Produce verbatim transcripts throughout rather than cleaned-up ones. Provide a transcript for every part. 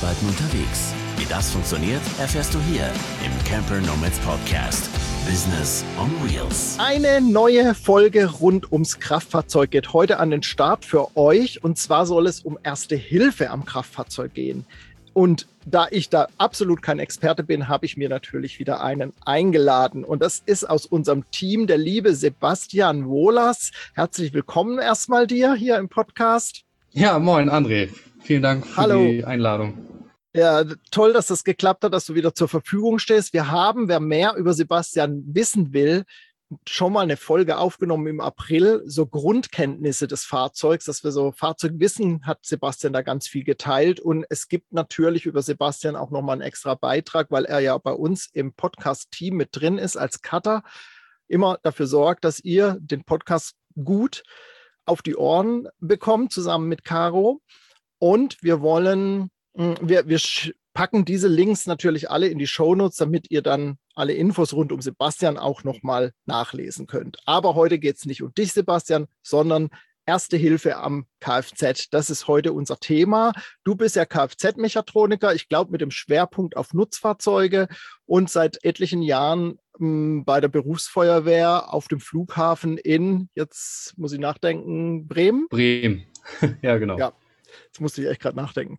Arbeiten unterwegs. Wie das funktioniert, erfährst du hier im Camper Nomads Podcast. Business on Wheels. Eine neue Folge rund ums Kraftfahrzeug geht heute an den Start für euch. Und zwar soll es um Erste Hilfe am Kraftfahrzeug gehen. Und da ich da absolut kein Experte bin, habe ich mir natürlich wieder einen eingeladen. Und das ist aus unserem Team der liebe Sebastian Wohlers. Herzlich willkommen erstmal dir hier im Podcast. Ja, moin André. Vielen Dank für Hallo. die Einladung. Ja, toll, dass das geklappt hat, dass du wieder zur Verfügung stehst. Wir haben, wer mehr über Sebastian wissen will, schon mal eine Folge aufgenommen im April, so Grundkenntnisse des Fahrzeugs, dass wir so Fahrzeugwissen hat Sebastian da ganz viel geteilt. Und es gibt natürlich über Sebastian auch nochmal einen extra Beitrag, weil er ja bei uns im Podcast-Team mit drin ist als Cutter, immer dafür sorgt, dass ihr den Podcast gut auf die Ohren bekommt, zusammen mit Caro. Und wir wollen, wir, wir packen diese Links natürlich alle in die Shownotes, damit ihr dann alle Infos rund um Sebastian auch nochmal nachlesen könnt. Aber heute geht es nicht um dich, Sebastian, sondern Erste Hilfe am Kfz. Das ist heute unser Thema. Du bist ja Kfz-Mechatroniker, ich glaube mit dem Schwerpunkt auf Nutzfahrzeuge und seit etlichen Jahren mh, bei der Berufsfeuerwehr auf dem Flughafen in, jetzt muss ich nachdenken, Bremen? Bremen, ja genau. Ja, jetzt musste ich echt gerade nachdenken.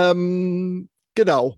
Ähm, genau.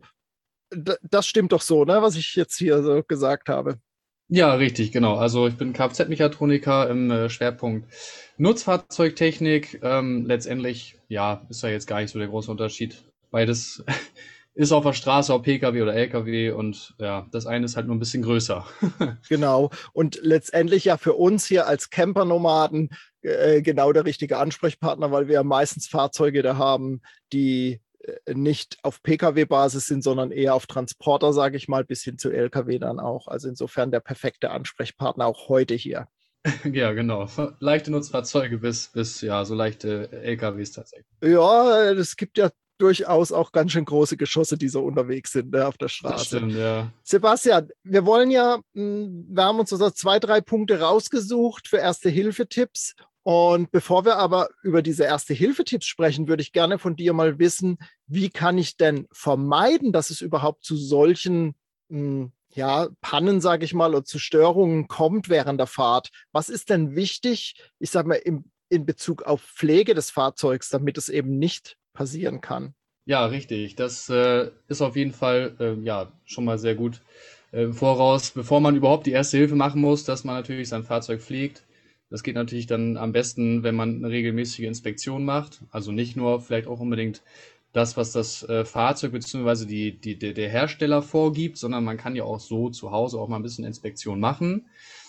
D- das stimmt doch so, ne, was ich jetzt hier so gesagt habe. Ja, richtig, genau. Also ich bin Kfz-Mechatroniker im äh, Schwerpunkt Nutzfahrzeugtechnik. Ähm, letztendlich, ja, ist ja jetzt gar nicht so der große Unterschied. Beides ist auf der Straße, ob P K W oder L K W und ja, das eine ist halt nur ein bisschen größer. Genau. Und letztendlich ja für uns hier als Campernomaden äh, genau der richtige Ansprechpartner, weil wir ja meistens Fahrzeuge da haben, die äh, nicht auf P K W-Basis sind, sondern eher auf Transporter, sage ich mal, bis hin zu L K W dann auch. Also insofern der perfekte Ansprechpartner auch heute hier. Ja, genau. Leichte Nutzfahrzeuge bis, bis ja, so leichte L K Ws tatsächlich. Ja, es gibt ja durchaus auch ganz schön große Geschosse, die so unterwegs sind, ne, auf der Straße. Das stimmt, ja. Sebastian, wir wollen ja, mh, wir haben uns so zwei, drei Punkte rausgesucht für Erste-Hilfe-Tipps. Und bevor wir aber über diese Erste-Hilfe-Tipps sprechen, würde ich gerne von dir mal wissen, wie kann ich denn vermeiden, dass es überhaupt zu solchen mh, ja, Pannen, sage ich mal, oder zu Störungen kommt während der Fahrt? Was ist denn wichtig, ich sage mal, im, in Bezug auf Pflege des Fahrzeugs, damit es eben nicht passieren kann? Ja, richtig. Das äh, ist auf jeden Fall äh, ja schon mal sehr gut äh, im Voraus, bevor man überhaupt die Erste Hilfe machen muss, dass man natürlich sein Fahrzeug pflegt. Das geht natürlich dann am besten, wenn man eine regelmäßige Inspektion macht. Also nicht nur vielleicht auch unbedingt das, was das äh, Fahrzeug bzw. Die, die, die, der Hersteller vorgibt, sondern man kann ja auch so zu Hause auch mal ein bisschen Inspektion machen.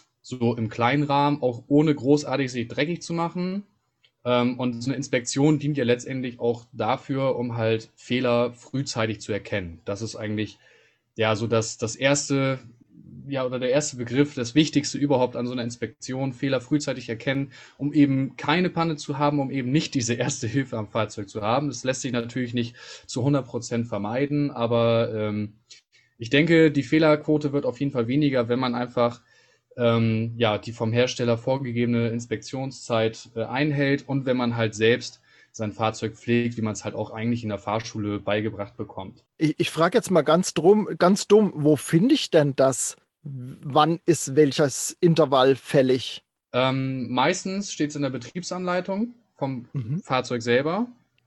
So im kleinen Rahmen, auch ohne großartig sich dreckig zu machen. Ähm, und so eine Inspektion dient ja letztendlich auch dafür, um halt Fehler frühzeitig zu erkennen. Das ist eigentlich ja so das, das erste, ja, oder der erste Begriff, das Wichtigste überhaupt an so einer Inspektion, Fehler frühzeitig erkennen, um eben keine Panne zu haben, um eben nicht diese Erste Hilfe am Fahrzeug zu haben. Das lässt sich natürlich nicht zu hundert Prozent vermeiden, aber ähm, ich denke, die Fehlerquote wird auf jeden Fall weniger, wenn man einfach ähm, ja, die vom Hersteller vorgegebene Inspektionszeit äh, einhält und wenn man halt selbst sein Fahrzeug pflegt, wie man es halt auch eigentlich in der Fahrschule beigebracht bekommt. Ich, ich frage jetzt mal ganz drum, ganz dumm, wo finde ich denn das? Wann ist welches Intervall fällig? Ähm, meistens steht es in der Betriebsanleitung vom Mhm. Fahrzeug selber.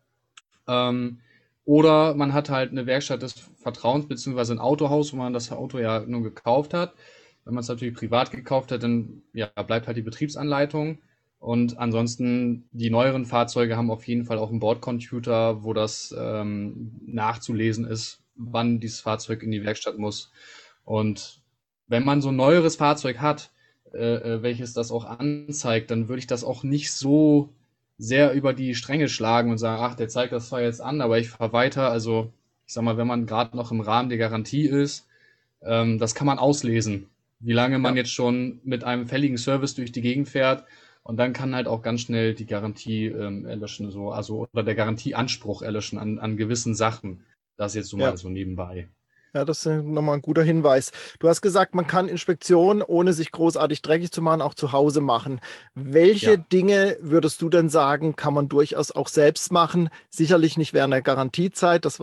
Ähm, oder man hat halt eine Werkstatt des Vertrauens, beziehungsweise ein Autohaus, wo man das Auto ja nur gekauft hat. Wenn man es natürlich privat gekauft hat, dann ja, bleibt halt die Betriebsanleitung. Und ansonsten, die neueren Fahrzeuge haben auf jeden Fall auch einen Bordcomputer, wo das ähm, nachzulesen ist, wann dieses Fahrzeug in die Werkstatt muss. Und wenn man so ein neueres Fahrzeug hat, äh, welches das auch anzeigt, dann würde ich das auch nicht so sehr über die Stränge schlagen und sagen, ach, der zeigt das zwar jetzt an, aber ich fahre weiter. Also ich sag mal, wenn man gerade noch im Rahmen der Garantie ist, ähm, das kann man auslesen, wie lange man Ja. jetzt schon mit einem fälligen Service durch die Gegend fährt. Und dann kann halt auch ganz schnell die Garantie ähm, erlöschen, so, also oder der Garantieanspruch erlöschen an, an gewissen Sachen. Das jetzt so Ja. mal so nebenbei. Ja, das ist nochmal ein guter Hinweis. Du hast gesagt, man kann Inspektionen, ohne sich großartig dreckig zu machen, auch zu Hause machen. Welche Ja. Dinge würdest du denn sagen, kann man durchaus auch selbst machen? Sicherlich nicht während der Garantiezeit, das war ja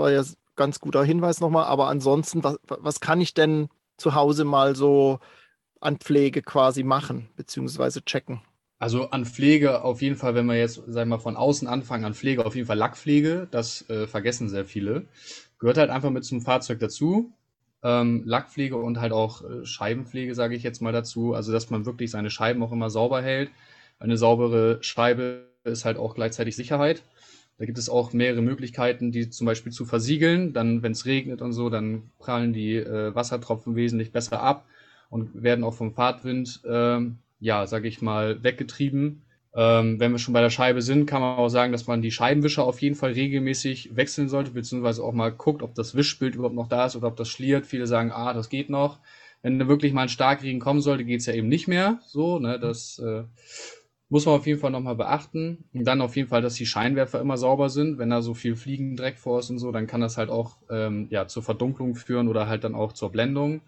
ganz guter Hinweis nochmal. Aber ansonsten, was, was kann ich denn zu Hause mal so an Pflege quasi machen, beziehungsweise checken? Also an Pflege auf jeden Fall, wenn wir jetzt, sagen wir mal, von außen anfangen, an Pflege auf jeden Fall Lackpflege. Das äh, vergessen sehr viele. Gehört halt einfach mit zum Fahrzeug dazu. Ähm, Lackpflege und halt auch äh, Scheibenpflege, sage ich jetzt mal dazu. Also dass man wirklich seine Scheiben auch immer sauber hält. Eine saubere Scheibe ist halt auch gleichzeitig Sicherheit. Da gibt es auch mehrere Möglichkeiten, die zum Beispiel zu versiegeln. Dann, wenn es regnet und so, dann prallen die äh, Wassertropfen wesentlich besser ab und werden auch vom Fahrtwind, ähm, ja, sage ich mal, weggetrieben. Ähm, wenn wir schon bei der Scheibe sind, kann man auch sagen, dass man die Scheibenwischer auf jeden Fall regelmäßig wechseln sollte, beziehungsweise auch mal guckt, ob das Wischbild überhaupt noch da ist oder ob das schliert. Viele sagen, ah, das geht noch. Wenn da wirklich mal ein Starkregen kommen sollte, geht's ja eben nicht mehr. So, ne, das äh, muss man auf jeden Fall nochmal beachten. Und dann auf jeden Fall, dass die Scheinwerfer immer sauber sind. Wenn da so viel Fliegendreck vor ist und so, dann kann das halt auch ähm, ja, zur Verdunklung führen oder halt dann auch zur Blendung.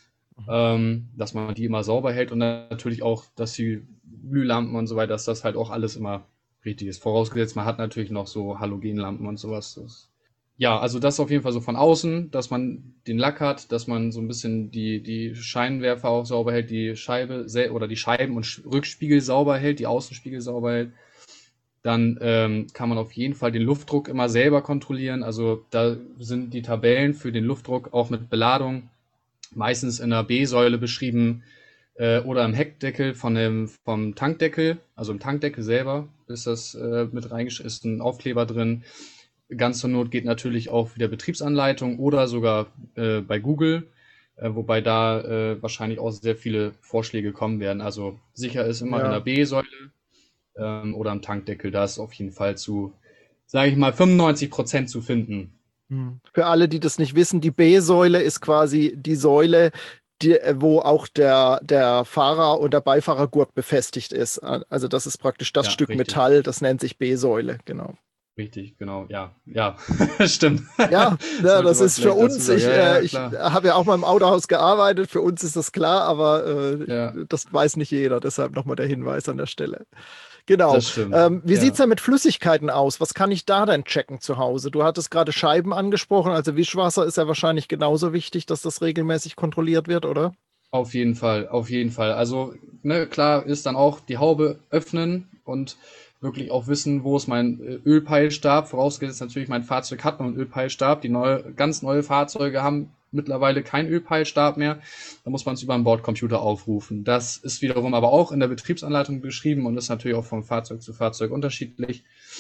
Ähm, dass man die immer sauber hält und natürlich auch, dass die Glühlampen und so weiter, dass das halt auch alles immer richtig ist. Vorausgesetzt, man hat natürlich noch so Halogenlampen und sowas. Das, ja, also das auf jeden Fall so von außen, dass man den Lack hat, dass man so ein bisschen die, die Scheinwerfer auch sauber hält, die Scheibe oder die Scheiben und Rückspiegel sauber hält, die Außenspiegel sauber hält. Dann ähm, kann man auf jeden Fall den Luftdruck immer selber kontrollieren. Also da sind die Tabellen für den Luftdruck auch mit Beladung meistens in der B-Säule beschrieben äh, oder im Heckdeckel von dem, vom Tankdeckel, also im Tankdeckel selber ist das äh, mit reingeschrieben, ist ein Aufkleber drin. Ganz zur Not geht natürlich auch wieder Betriebsanleitung oder sogar äh, bei Google, äh, wobei da äh, wahrscheinlich auch sehr viele Vorschläge kommen werden. Also sicher ist immer Ja. in der B-Säule ähm, oder am Tankdeckel, da ist auf jeden Fall zu, sage ich mal, fünfundneunzig Prozent zu finden. Für alle, die das nicht wissen, die B-Säule ist quasi die Säule, die, wo auch der, der Fahrer- und der Beifahrergurt befestigt ist. Also das ist praktisch das Ja, Stück richtig. Metall, das nennt sich B-Säule, genau. Richtig, genau, ja, ja, stimmt. Ja, ja das ist für uns, ich, ja, ja, äh, ich habe ja auch mal im Autohaus gearbeitet, für uns ist das klar, aber äh, ja. das weiß nicht jeder, deshalb nochmal der Hinweis an der Stelle. Genau. Das stimmt. Ähm, wie ja. sieht es denn mit Flüssigkeiten aus? Was kann ich da denn checken zu Hause? Du hattest gerade Scheiben angesprochen, also Wischwasser ist ja wahrscheinlich genauso wichtig, dass das regelmäßig kontrolliert wird, oder? Auf jeden Fall, auf jeden Fall. Also, ne, klar ist dann auch die Haube öffnen und wirklich auch wissen, wo ist mein Ölpeilstab. Vorausgesetzt natürlich, mein Fahrzeug hat noch einen Ölpeilstab. Die neue, ganz neue Fahrzeuge haben mittlerweile keinen Ölpeilstab mehr. Da muss man es über einen Bordcomputer aufrufen. Das ist wiederum aber auch in der Betriebsanleitung beschrieben und ist natürlich auch von Fahrzeug zu Fahrzeug unterschiedlich.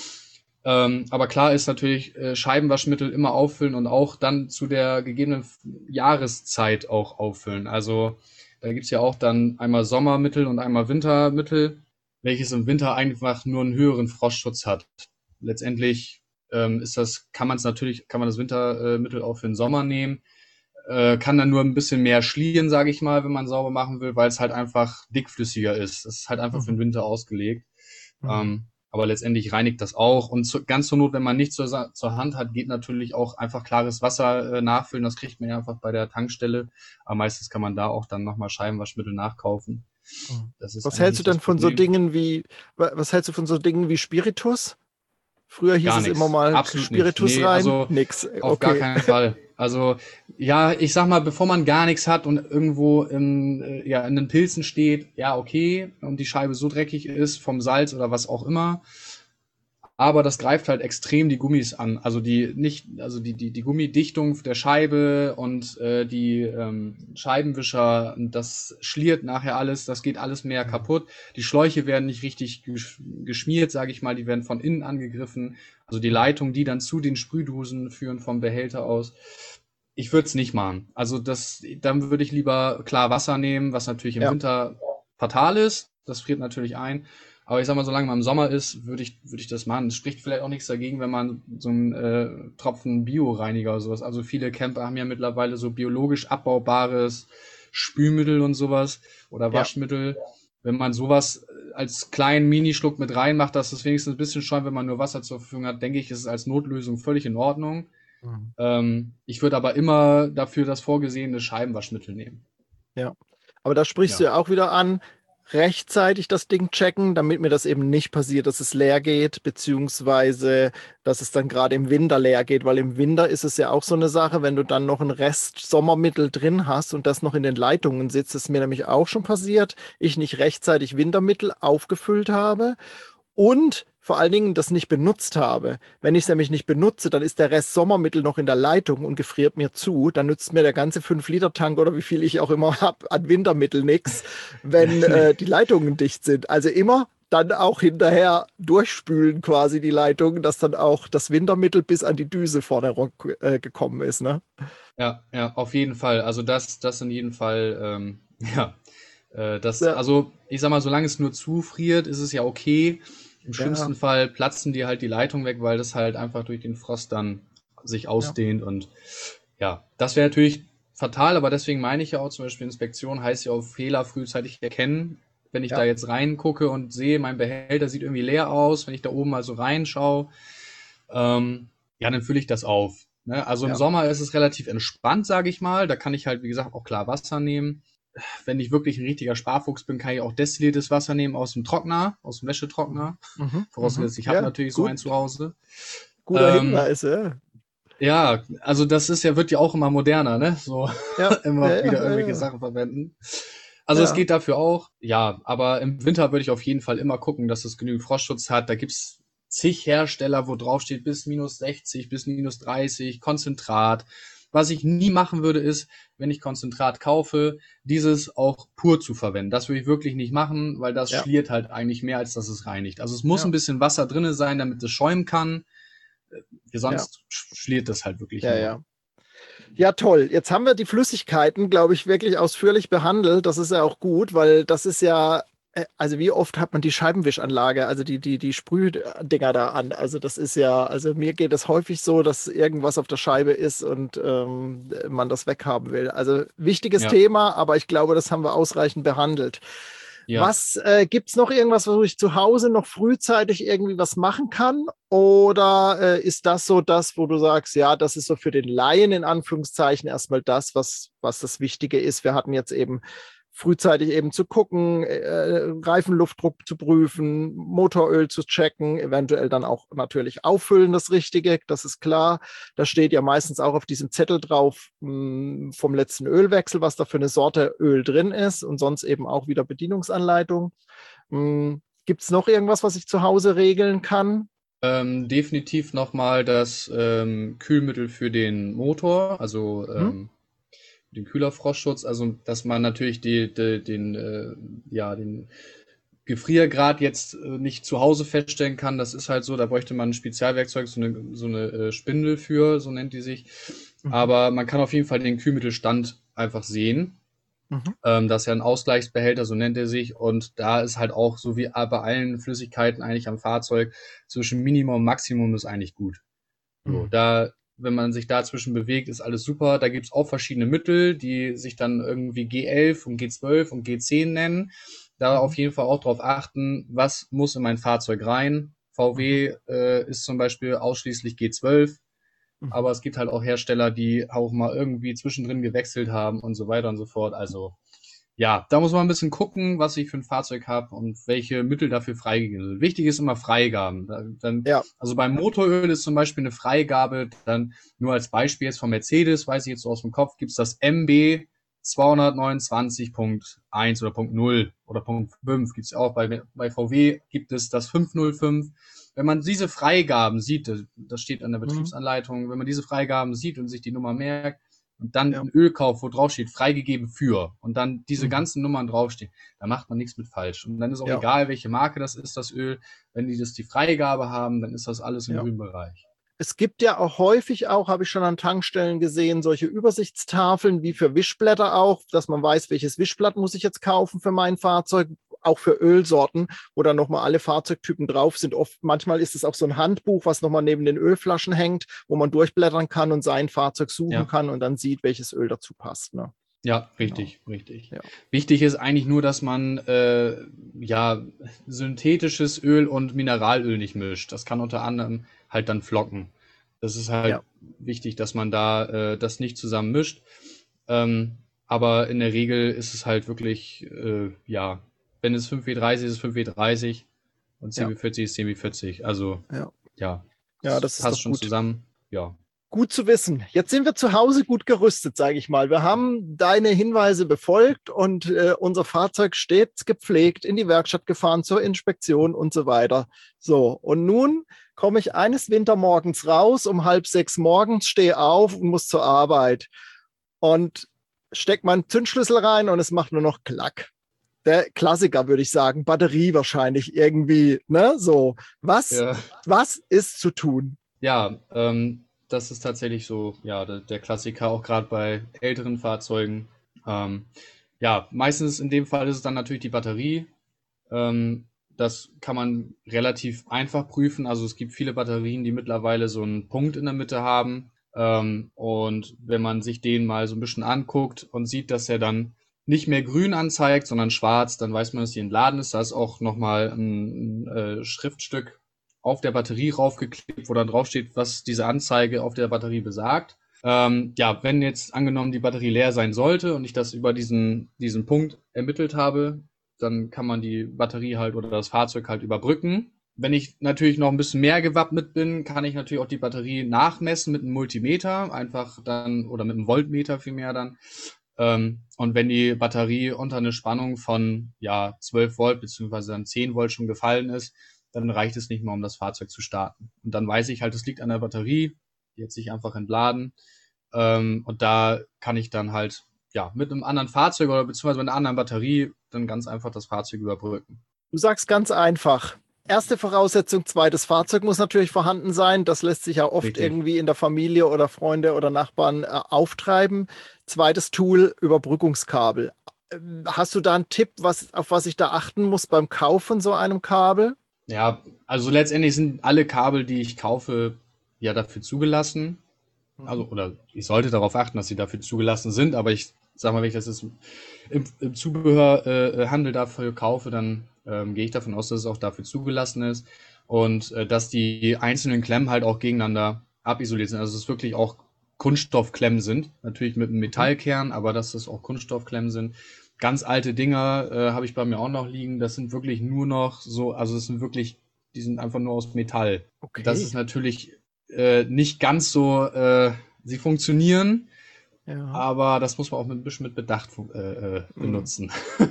Ähm, aber klar ist natürlich, äh, Scheibenwaschmittel immer auffüllen und auch dann zu der gegebenen Jahreszeit auch auffüllen. Also da gibt's ja auch dann einmal Sommermittel und einmal Wintermittel, welches im Winter einfach nur einen höheren Frostschutz hat. Letztendlich ähm, ist das, kann man es natürlich, kann man das Wintermittel auch für den Sommer nehmen, äh, kann dann nur ein bisschen mehr schlieren, sage ich mal, wenn man sauber machen will, weil es halt einfach dickflüssiger ist. Es ist halt einfach mhm. für den Winter ausgelegt. Mhm. Ähm, aber letztendlich reinigt das auch. Und zu, ganz zur Not, wenn man nichts zur, zur Hand hat, geht natürlich auch einfach klares Wasser äh, nachfüllen. Das kriegt man ja einfach bei der Tankstelle. Aber meistens kann man da auch dann nochmal Scheibenwaschmittel nachkaufen. Das ist was hältst du denn von so Dingen wie, was hältst du von so Dingen wie Spiritus? Früher hieß gar es nix. immer mal Absolut Spiritus nee, rein. Also nix. Auf okay. gar keinen Fall. Also ja, ich sag mal, bevor man gar nichts hat und irgendwo in, ja, in den Pilzen steht, ja okay, und die Scheibe so dreckig ist vom Salz oder was auch immer. Aber das greift halt extrem die Gummis an. Also die nicht, also die, die, die Gummidichtung der Scheibe und äh, die ähm, Scheibenwischer, das schliert nachher alles, das geht alles mehr kaputt. Die Schläuche werden nicht richtig geschmiert, sage ich mal, die werden von innen angegriffen. Also die Leitungen, die dann zu den Sprühdosen führen vom Behälter aus. Ich würde es nicht machen. Also das, dann würde ich lieber klar Wasser nehmen, was natürlich im ja. Winter fatal ist. Das friert natürlich ein. Aber ich sag mal, solange man im Sommer ist, würde ich, würde ich das machen. Es spricht vielleicht auch nichts dagegen, wenn man so einen äh, Tropfen Bioreiniger oder sowas. Also viele Camper haben ja mittlerweile so biologisch abbaubares Spülmittel und sowas oder Waschmittel. Ja. Wenn man sowas als kleinen Minischluck mit reinmacht, dass es wenigstens ein bisschen scheint, wenn man nur Wasser zur Verfügung hat, denke ich, ist es als Notlösung völlig in Ordnung. Mhm. Ähm, ich würde aber immer dafür das vorgesehene Scheibenwaschmittel nehmen. Ja, aber da sprichst ja. du ja auch wieder an, rechtzeitig das Ding checken, damit mir das eben nicht passiert, dass es leer geht, beziehungsweise dass es dann gerade im Winter leer geht, weil im Winter ist es ja auch so eine Sache, wenn du dann noch ein Rest Sommermittel drin hast und das noch in den Leitungen sitzt, das ist mir nämlich auch schon passiert, ich nicht rechtzeitig Wintermittel aufgefüllt habe und vor allen Dingen das nicht benutzt habe. Wenn ich es nämlich nicht benutze, dann ist der Rest Sommermittel noch in der Leitung und gefriert mir zu. Dann nützt mir der ganze fünf Liter Tank oder wie viel ich auch immer habe an Wintermittel nichts, wenn äh, die Leitungen dicht sind. Also immer dann auch hinterher durchspülen quasi die Leitungen, dass dann auch das Wintermittel bis an die Düse vorne äh, gekommen ist. Ne? Ja, ja, auf jeden Fall. Also das, das in jedem Fall, ähm, ja. Äh, das, Ja. Also ich sag mal, solange es nur zufriert, ist es ja okay. Im schlimmsten Ja. Fall platzen dir halt die Leitung weg, weil das halt einfach durch den Frost dann sich ausdehnt. Ja. Und ja, das wäre natürlich fatal, aber deswegen meine ich ja auch zum Beispiel, Inspektion heißt ja auch Fehler frühzeitig erkennen. Wenn ich Ja. da jetzt reingucke und sehe, mein Behälter sieht irgendwie leer aus, wenn ich da oben mal so reinschaue, ähm, ja, dann fülle ich das auf. Ne? Also im Ja. Sommer ist es relativ entspannt, sage ich mal. Da kann ich halt, wie gesagt, auch klar Wasser nehmen. Wenn ich wirklich ein richtiger Sparfuchs bin, kann ich auch destilliertes Wasser nehmen aus dem Trockner, aus dem Wäschetrockner. Mhm. Vorausgesetzt, ich Mhm. habe Ja, natürlich gut. so einen zu Hause. Guter Ähm, Hinweis, ja. Ja, also das ist ja, wird ja auch immer moderner, ne? So Ja. immer Ja, wieder ja, irgendwelche ja. Sachen verwenden. Also Ja. es geht dafür auch, ja, aber im Winter würde ich auf jeden Fall immer gucken, dass es genügend Frostschutz hat. Da gibt's zig Hersteller, wo drauf steht bis minus sechzig, bis minus dreißig, Konzentrat. Was ich nie machen würde, ist, wenn ich Konzentrat kaufe, dieses auch pur zu verwenden. Das würde ich wirklich nicht machen, weil das Ja. schliert halt eigentlich mehr, als dass es reinigt. Also es muss Ja. ein bisschen Wasser drinne sein, damit es schäumen kann. Sonst Ja. schliert das halt wirklich Ja, nur. ja. Ja, toll. Jetzt haben wir die Flüssigkeiten, glaube ich, wirklich ausführlich behandelt. Das ist ja auch gut, weil das ist ja, äh, also wie oft hat man die Scheibenwischanlage, also die, die, die Sprühdinger da an? Also das ist ja, also mir geht es häufig so, dass irgendwas auf der Scheibe ist und ähm, man das weghaben will. Also wichtiges Ja. Thema, aber ich glaube, das haben wir ausreichend behandelt. Ja. Was äh, gibt es noch irgendwas, wo ich zu Hause noch frühzeitig irgendwie was machen kann? Oder äh, ist das so das, wo du sagst, ja, das ist so für den Laien in Anführungszeichen erstmal das, was, was das Wichtige ist? Wir hatten jetzt eben frühzeitig eben zu gucken, äh, Reifenluftdruck zu prüfen, Motoröl zu checken, eventuell dann auch natürlich auffüllen, das Richtige, das ist klar. Da steht ja meistens auch auf diesem Zettel drauf mh, vom letzten Ölwechsel, was da für eine Sorte Öl drin ist und sonst eben auch wieder Bedienungsanleitung. Gibt es noch irgendwas, was ich zu Hause regeln kann? Ähm, definitiv nochmal das ähm, Kühlmittel für den Motor, also ähm, Hm? den Kühlerfrostschutz, also dass man natürlich die, die, den, äh, ja, den Gefriergrad jetzt äh, nicht zu Hause feststellen kann. Das ist halt so, da bräuchte man ein Spezialwerkzeug, so eine, so eine äh, Spindel für, so nennt die sich. Mhm. Aber man kann auf jeden Fall den Kühlmittelstand einfach sehen. Mhm. Ähm, das ist ja ein Ausgleichsbehälter, so nennt er sich. Und da ist halt auch, so wie bei allen Flüssigkeiten eigentlich am Fahrzeug, zwischen Minimum und Maximum ist eigentlich gut. So, Mhm. da, wenn man sich dazwischen bewegt, ist alles super. Da gibt's auch verschiedene Mittel, die sich dann irgendwie G elf und G zwölf und G zehn nennen. Da Mhm. auf jeden Fall auch drauf achten, was muss in mein Fahrzeug rein. V W Mhm. äh, ist zum Beispiel ausschließlich G zwölf. Mhm. Aber es gibt halt auch Hersteller, die auch mal irgendwie zwischendrin gewechselt haben und so weiter und so fort. Also ja, da muss man ein bisschen gucken, was ich für ein Fahrzeug habe und welche Mittel dafür freigegeben sind. Wichtig ist immer Freigaben. Da, dann, Ja. Also beim Motoröl ist zum Beispiel eine Freigabe, dann nur als Beispiel jetzt von Mercedes, weiß ich jetzt so aus dem Kopf, gibt's das M B zweihundertneunundzwanzig Punkt eins oder Punkt null oder Punkt fünf gibt's auch. Bei, bei V W gibt es das fünfhundertfünf. Wenn man diese Freigaben sieht, das steht an der Mhm. Betriebsanleitung, wenn man diese Freigaben sieht und sich die Nummer merkt, und dann Ja. ein Ölkauf, wo drauf steht, freigegeben für, und dann diese Mhm. ganzen Nummern draufstehen, da macht man nichts mit falsch. Und dann ist auch Ja. egal, welche Marke das ist, das Öl. Wenn die das die Freigabe haben, dann ist das alles im Ja. grünen Bereich. Es gibt ja auch häufig auch, habe ich schon an Tankstellen gesehen, solche Übersichtstafeln wie für Wischblätter auch, dass man weiß, welches Wischblatt muss ich jetzt kaufen für mein Fahrzeug, auch für Ölsorten, wo dann nochmal alle Fahrzeugtypen drauf sind. Oft, manchmal ist es auch so ein Handbuch, was nochmal neben den Ölflaschen hängt, wo man durchblättern kann und sein Fahrzeug suchen Ja. kann und dann sieht, welches Öl dazu passt. Ne? Ja, richtig, genau. richtig. Ja. Wichtig ist eigentlich nur, dass man äh, ja synthetisches Öl und Mineralöl nicht mischt. Das kann unter anderem halt dann flocken. Das ist halt Ja. wichtig, dass man da äh, das nicht zusammen mischt. Ähm, aber in der Regel ist es halt wirklich, äh, ja, wenn es fünf W dreißig ist, ist es fünf W dreißig und zehn W vierzig ja. ist zehn W vierzig. Also Ja, ja, ja das ist passt doch schon gut. zusammen. Ja. Gut zu wissen. Jetzt sind wir zu Hause gut gerüstet, sage ich mal. Wir haben deine Hinweise befolgt und äh, unser Fahrzeug steht gepflegt in die Werkstatt gefahren zur Inspektion und so weiter. So, und nun komme ich eines Wintermorgens raus, um halb sechs morgens, stehe auf und muss zur Arbeit und stecke meinen Zündschlüssel rein und es macht nur noch Klack. Der Klassiker, würde ich sagen, Batterie wahrscheinlich irgendwie, ne? So, was, Ja, was ist zu tun? ja ähm, das ist tatsächlich so, ja, der, der Klassiker, auch gerade bei älteren Fahrzeugen. Ähm, ja, meistens in dem Fall ist es dann natürlich die Batterie. Ähm, das kann man relativ einfach prüfen. Also es gibt viele Batterien, die mittlerweile so einen Punkt in der Mitte haben. Ähm, und wenn man sich den mal so ein bisschen anguckt und sieht, dass er dann nicht mehr grün anzeigt, sondern schwarz, dann weiß man, dass die entladen ist. Da ist auch nochmal ein, ein äh, Schriftstück auf der Batterie raufgeklebt, wo dann draufsteht, was diese Anzeige auf der Batterie besagt. Ähm, ja, wenn jetzt angenommen die Batterie leer sein sollte und ich das über diesen, diesen Punkt ermittelt habe, dann kann man die Batterie halt oder das Fahrzeug halt überbrücken. Wenn ich natürlich noch ein bisschen mehr gewappnet bin, kann ich natürlich auch die Batterie nachmessen mit einem Multimeter, einfach dann, oder mit einem Voltmeter vielmehr dann. Ähm, und wenn die Batterie unter eine Spannung von ja zwölf Volt beziehungsweise dann zehn Volt schon gefallen ist, dann reicht es nicht mehr, um das Fahrzeug zu starten. Und dann weiß ich halt, es liegt an der Batterie, die hat sich einfach entladen. Ähm, und da kann ich dann halt ja mit einem anderen Fahrzeug oder beziehungsweise mit einer anderen Batterie dann ganz einfach das Fahrzeug überbrücken. Du sagst ganz einfach. Erste Voraussetzung, zweites Fahrzeug muss natürlich vorhanden sein. Das lässt sich ja oft Richtig. irgendwie in der Familie oder Freunde oder Nachbarn äh, auftreiben. Zweites Tool, Überbrückungskabel. Ähm, Hast du da einen Tipp, was, auf was ich da achten muss beim Kauf von so einem Kabel? Ja, also letztendlich sind alle Kabel, die ich kaufe, ja dafür zugelassen. Also, oder ich sollte darauf achten, dass sie dafür zugelassen sind, aber ich sag mal, wenn ich das jetzt im, im Zubehörhandel äh, dafür kaufe, dann ähm, gehe ich davon aus, dass es auch dafür zugelassen ist und äh, dass die einzelnen Klemmen halt auch gegeneinander abisoliert sind. Also dass es wirklich auch Kunststoffklemmen sind, natürlich mit einem Metallkern, aber dass es auch Kunststoffklemmen sind. Ganz alte Dinger äh, habe ich bei mir auch noch liegen. Das sind wirklich nur noch so, also es sind wirklich, die sind einfach nur aus Metall. Okay. Das ist natürlich äh, nicht ganz so, äh, sie funktionieren, Ja. aber das muss man auch mit, ein bisschen mit Bedacht äh, äh, benutzen.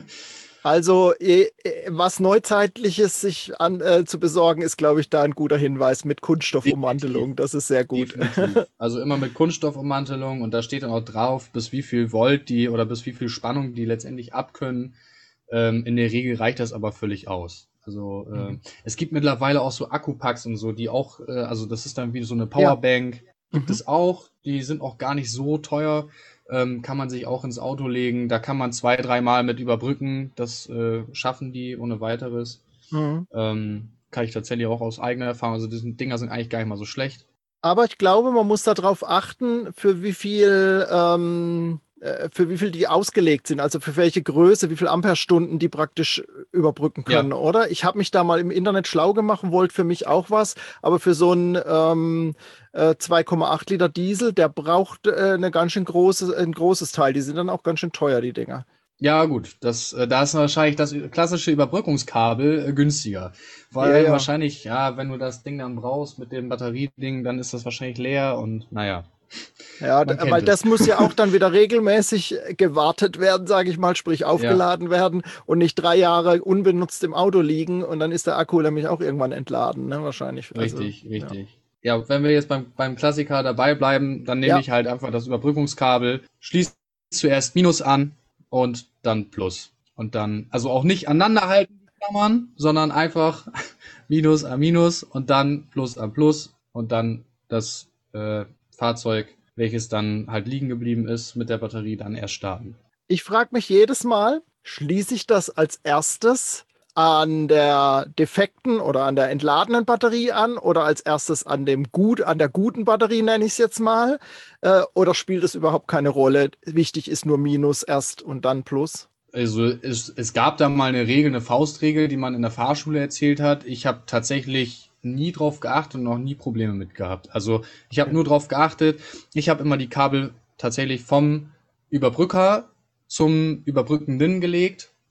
Also eh, eh, was Neuzeitliches sich an, äh, zu besorgen, ist, glaube ich, da ein guter Hinweis mit Kunststoffummantelung. Das ist sehr gut. Definitiv. Also immer mit Kunststoffummantelung und da steht dann auch drauf, bis wie viel Volt die oder bis wie viel Spannung die letztendlich abkönnen. Ähm, in der Regel reicht das aber völlig aus. Also äh, Mhm. es gibt mittlerweile auch so Akkupacks und so, die auch, äh, also das ist dann wie so eine Powerbank, gibt Mhm. es auch. Die sind auch gar nicht so teuer. Ähm, kann man sich auch ins Auto legen. Da kann man zwei, dreimal mit überbrücken. Das äh, schaffen die ohne weiteres. Mhm. Ähm, kann ich tatsächlich auch aus eigener Erfahrung. Also diese Dinger sind eigentlich gar nicht mal so schlecht. Aber ich glaube, man muss darauf achten, für wie viel, ähm, äh, für wie viel die ausgelegt sind, also für welche Größe, wie viel Amperestunden die praktisch überbrücken können, Ja. oder? Ich habe mich da mal im Internet schlau gemacht und wollte für mich auch was, aber für so einen ähm, äh, zwei Komma acht Liter Diesel, der braucht äh, eine ganz schön große, ein großes Teil. Die sind dann auch ganz schön teuer, die Dinger. Ja, gut, das, äh, da ist wahrscheinlich das klassische Überbrückungskabel äh, günstiger. Vor Ja, allem ja. wahrscheinlich, ja, wenn du das Ding dann brauchst mit dem Batterieding, dann ist das wahrscheinlich leer und naja. Ja, Man d- weil kennt es. das muss ja auch dann wieder regelmäßig gewartet werden, sage ich mal, sprich aufgeladen werden und nicht drei Jahre unbenutzt im Auto liegen und dann ist der Akku nämlich auch irgendwann entladen, ne? Wahrscheinlich. Also, Richtig, richtig. Ja, wenn wir jetzt beim, beim Klassiker dabei bleiben, dann nehme Ja. ich halt einfach das Überbrückungskabel, schließe zuerst Minus an und dann Plus. Und dann, also auch nicht aneinander halten, die Klammern, sondern einfach Minus an Minus und dann Plus an Plus und dann das äh, Fahrzeug, welches dann halt liegen geblieben ist, mit der Batterie dann erst starten. Ich frage mich jedes Mal, schließe ich das als erstes an der defekten oder an der entladenen Batterie an oder als erstes an dem gut, an der guten Batterie, nenne ich es jetzt mal, äh, oder spielt es überhaupt keine Rolle? Wichtig ist nur Minus erst und dann Plus. Also es, es gab da mal eine Regel, eine Faustregel, die man in der Fahrschule erzählt hat. Ich habe tatsächlich nie drauf geachtet und noch nie Probleme mit gehabt. Also ich habe Okay. nur drauf geachtet, ich habe immer die Kabel tatsächlich vom Überbrücker zum Überbrückenden gelegt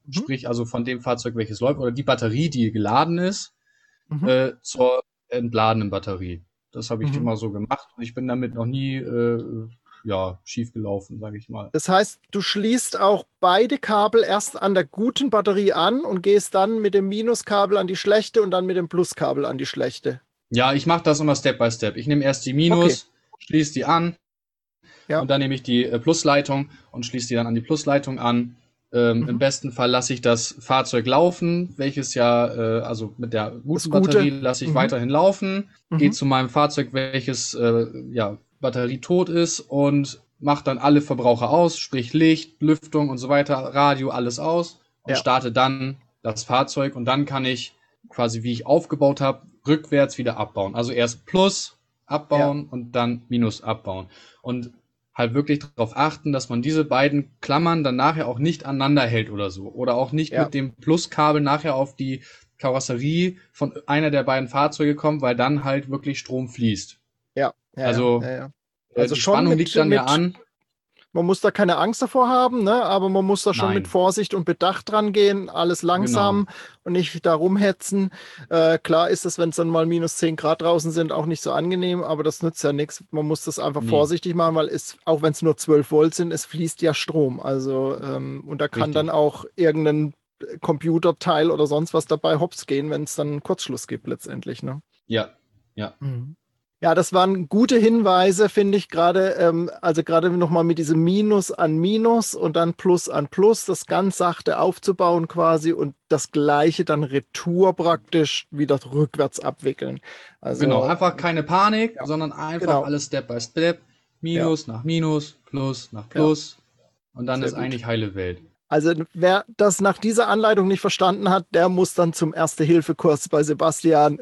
Mhm. sprich also von dem Fahrzeug, welches läuft, oder die Batterie, die geladen ist, Mhm. äh, zur entladenen Batterie. Das habe ich Mhm. immer so gemacht und ich bin damit noch nie äh, ja, schief gelaufen, sage ich mal. Das heißt, du schließt auch beide Kabel erst an der guten Batterie an und gehst dann mit dem Minuskabel an die schlechte und dann mit dem Pluskabel an die schlechte. Ja, ich mache das immer Step by Step. Ich nehme erst die Okay. Minus, schließe die an Ja. und dann nehme ich die äh, Plusleitung und schließe die dann an die Plusleitung an. Ähm, Mhm. Im besten Fall lasse ich das Fahrzeug laufen, welches ja, äh, also mit der Das guten Gute. Batterie lasse ich Mhm. weiterhin laufen, Mhm. gehe zu meinem Fahrzeug, welches äh, ja, Batterie tot ist und mache dann alle Verbraucher aus, sprich Licht, Lüftung und so weiter, Radio, alles aus und Ja. starte dann das Fahrzeug und dann kann ich quasi, wie ich aufgebaut habe, rückwärts wieder abbauen. Also erst Plus abbauen und dann Minus abbauen. Und halt wirklich darauf achten, dass man diese beiden Klammern dann nachher auch nicht aneinander hält oder so. Oder auch nicht Ja. mit dem Pluskabel nachher auf die Karosserie von einer der beiden Fahrzeuge kommt, weil dann halt wirklich Strom fließt. Ja. Ja, Also, ja, ja. äh, Also die schon Spannung mit, liegt dann mit ja an. Man muss da keine Angst davor haben, ne? Aber man muss da schon mit Nein, Vorsicht und Bedacht dran gehen, alles langsam genau. und nicht da rumhetzen. Äh, klar ist es, wenn es dann mal minus zehn Grad draußen sind, auch nicht so angenehm, aber das nützt ja nichts. Man muss das einfach Nee, vorsichtig machen, weil es, auch wenn es nur zwölf Volt sind, es fließt ja Strom. Also, ähm, und da kann dann richtig. auch irgendein Computerteil oder sonst was dabei hops gehen, wenn es dann einen Kurzschluss gibt letztendlich, ne? Ja, ja. Mhm. Ja, das waren gute Hinweise, finde ich gerade. Ähm, also gerade nochmal mit diesem Minus an Minus und dann Plus an Plus, das ganz sachte aufzubauen quasi und das Gleiche dann retour praktisch wieder rückwärts abwickeln. Genau, Also, einfach keine Panik, ja, sondern einfach genau. alles Step by Step. Ja, Minus nach Minus, Plus nach ja, Plus. Und dann sehr ist gut. eigentlich heile Welt. Also wer das nach dieser Anleitung nicht verstanden hat, der muss dann zum Erste-Hilfe-Kurs bei Sebastian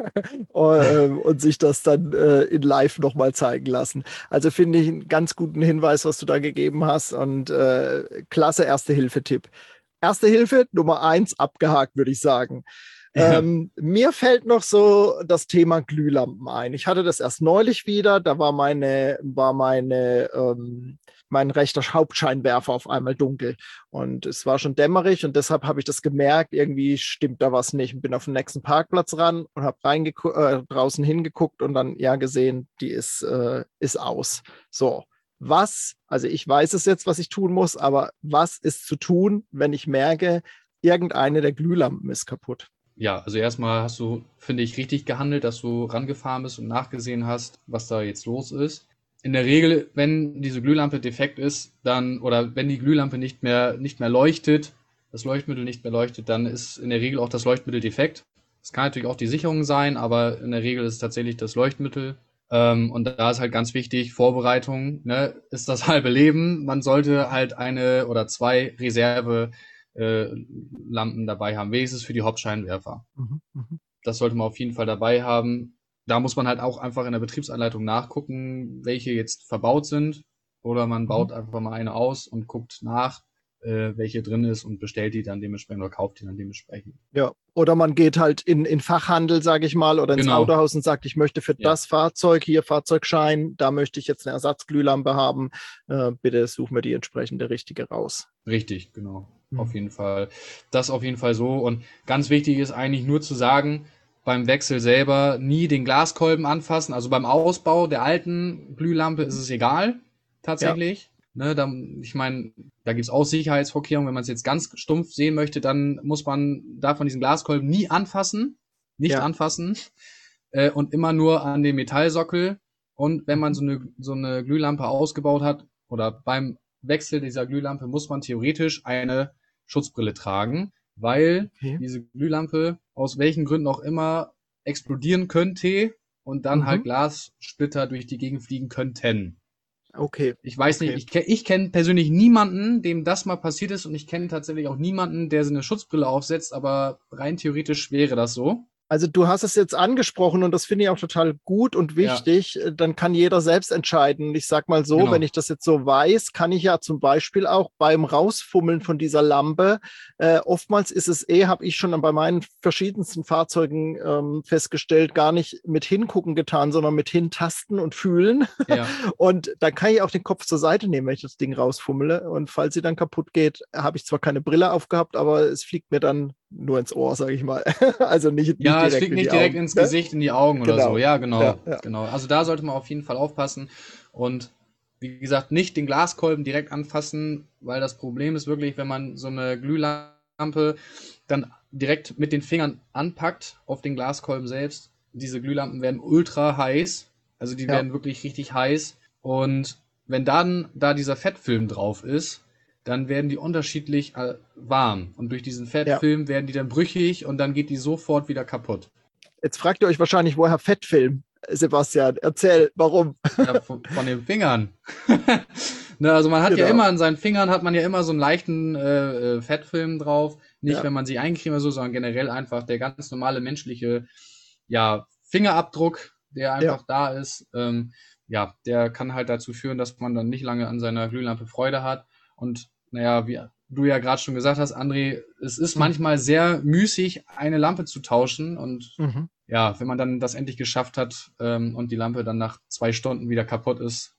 und, und sich das dann äh, in live nochmal zeigen lassen. Also finde ich einen ganz guten Hinweis, was du da gegeben hast und äh, klasse Erste-Hilfe-Tipp. Erste Hilfe Nummer eins abgehakt, würde ich sagen. Ja, Ähm, mir fällt noch so das Thema Glühlampen ein. Ich hatte das erst neulich wieder, da war meine, war meine, ähm, mein rechter Hauptscheinwerfer auf einmal dunkel. Und es war schon dämmerig und deshalb habe ich das gemerkt, irgendwie stimmt da was nicht. Und bin auf den nächsten Parkplatz ran und habe äh, draußen hingeguckt und dann ja gesehen, die ist, äh, ist aus. So, was, also ich weiß es jetzt, was ich tun muss, aber was ist zu tun, wenn ich merke, irgendeine der Glühlampen ist kaputt? ja, also erstmal hast du, finde ich, richtig gehandelt, dass du rangefahren bist und nachgesehen hast, was da jetzt los ist. In der Regel, wenn diese Glühlampe defekt ist, dann, oder wenn die Glühlampe nicht mehr, nicht mehr leuchtet, das Leuchtmittel nicht mehr leuchtet, dann ist in der Regel auch das Leuchtmittel defekt. Es kann natürlich auch die Sicherung sein, aber in der Regel ist es tatsächlich das Leuchtmittel. Ähm, und da ist halt ganz wichtig, Vorbereitung, ne, ist das halbe Leben. Man sollte halt eine oder zwei Reserve äh, Lampen dabei haben, wenigstens für die Hauptscheinwerfer. Mhm, mhm. Das sollte man auf jeden Fall dabei haben. Da muss man halt auch einfach in der Betriebsanleitung nachgucken, welche jetzt verbaut sind. Oder man baut Mhm. einfach mal eine aus und guckt nach, äh, welche drin ist und bestellt die dann dementsprechend oder kauft die dann dementsprechend. Ja, oder man geht halt in, in Fachhandel, sage ich mal, oder ins Genau, Autohaus und sagt, ich möchte für ja, das Fahrzeug hier Fahrzeugschein, da möchte ich jetzt eine Ersatzglühlampe haben. Äh, bitte suchen wir die entsprechende richtige raus. richtig, genau. Auf Mhm. jeden Fall. Das auf jeden Fall so. Und ganz wichtig ist eigentlich nur zu sagen, beim Wechsel selber nie den Glaskolben anfassen. Also beim Ausbau der alten Glühlampe ist es egal, tatsächlich. Ne, da, ich meine, da gibt's auch Sicherheitsvorkehrungen. Wenn man es jetzt ganz stumpf sehen möchte, dann muss man, darf man diesen Glaskolben nie anfassen, nicht Ja. anfassen äh, und immer nur an den Metallsockel. Und wenn man so eine, so eine Glühlampe ausgebaut hat oder beim Wechsel dieser Glühlampe muss man theoretisch eine Schutzbrille tragen, weil Okay. diese Glühlampe aus welchen Gründen auch immer explodieren könnte und dann Mhm. halt Glassplitter durch die Gegend fliegen könnten. Okay. Ich weiß Okay. nicht, ich, ke- ich kenne persönlich niemanden, dem das mal passiert ist und ich kenne tatsächlich auch niemanden, der so eine Schutzbrille aufsetzt, aber rein theoretisch wäre das so. Also du hast es jetzt angesprochen und das finde ich auch total gut und wichtig. Ja. Dann kann jeder selbst entscheiden. Ich sag mal so, genau. Wenn ich das jetzt so weiß, kann ich ja zum Beispiel auch beim Rausfummeln von dieser Lampe, äh, oftmals ist es eh, habe ich schon bei meinen verschiedensten Fahrzeugen ähm, festgestellt, gar nicht mit hingucken getan, sondern mit hintasten und fühlen. Ja. Und dann kann ich auch den Kopf zur Seite nehmen, wenn ich das Ding rausfummele. Und falls sie dann kaputt geht, habe ich zwar keine Brille aufgehabt, aber es fliegt mir dann nur ins Ohr, sage ich mal. Also nicht, ja, nicht es fliegt nicht direkt Augen, ins ne? Gesicht, in die Augen genau. oder so. Ja, genau, ja, ja. genau. Also da sollte man auf jeden Fall aufpassen und wie gesagt, nicht den Glaskolben direkt anfassen, weil das Problem ist wirklich, wenn man so eine Glühlampe dann direkt mit den Fingern anpackt auf den Glaskolben selbst. Diese Glühlampen werden ultra heiß, also die ja. werden wirklich richtig heiß und wenn dann da dieser Fettfilm drauf ist, dann werden die unterschiedlich äh, warm. Und durch diesen Fettfilm ja. werden die dann brüchig und dann geht die sofort wieder kaputt. Jetzt fragt ihr euch wahrscheinlich, woher Fettfilm? Sebastian, erzähl, warum? Ja, von, von den Fingern. Ne, also man hat genau. ja immer an seinen Fingern, hat man ja immer so einen leichten äh, Fettfilm drauf. Nicht, ja. wenn man sie eincremt oder so, sondern generell einfach der ganz normale menschliche ja, Fingerabdruck, der einfach ja. da ist. Ähm, ja, der kann halt dazu führen, dass man dann nicht lange an seiner Glühlampe Freude hat. Und naja, wie du ja gerade schon gesagt hast, André, es ist mhm. manchmal sehr müßig, eine Lampe zu tauschen. Und mhm. ja, wenn man dann das endlich geschafft hat ähm, und die Lampe dann nach zwei Stunden wieder kaputt ist,